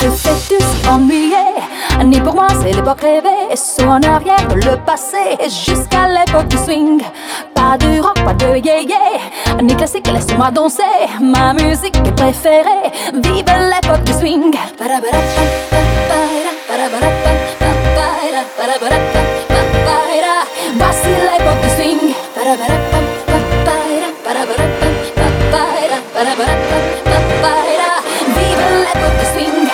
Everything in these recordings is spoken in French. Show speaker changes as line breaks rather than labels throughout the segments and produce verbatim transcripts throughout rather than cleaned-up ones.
te fais-tu si ennuyer? Ni pour moi c'est l'époque rêvée, saut en arrière de le passé jusqu'à l'époque du swing. Pas de rock, pas de yé-yé, ni classique, laisse-moi danser. Ma musique est préférée, vive l'époque du swing. Voici l'époque du swing. Vive l'époque du swing.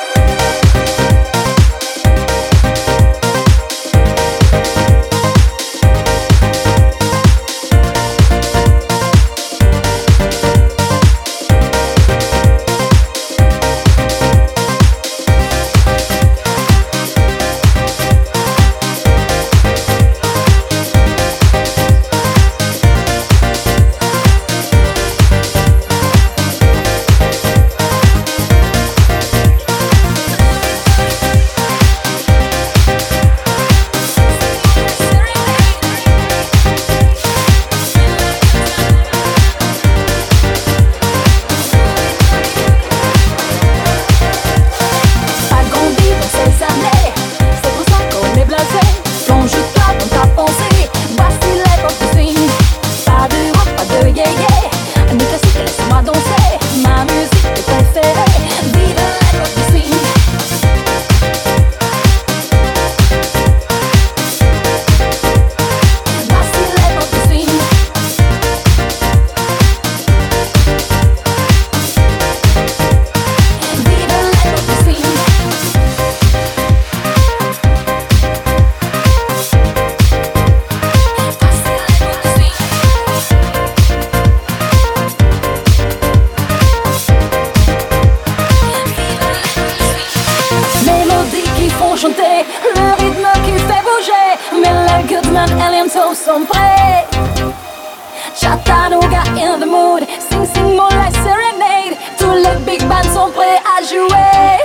Chanter, le rythme qui fait bouger, mais les Goodman Aliens sont prêts. Chattanooga in the mood, sing sing more like serenade. Tous les big bands sont prêts à jouer.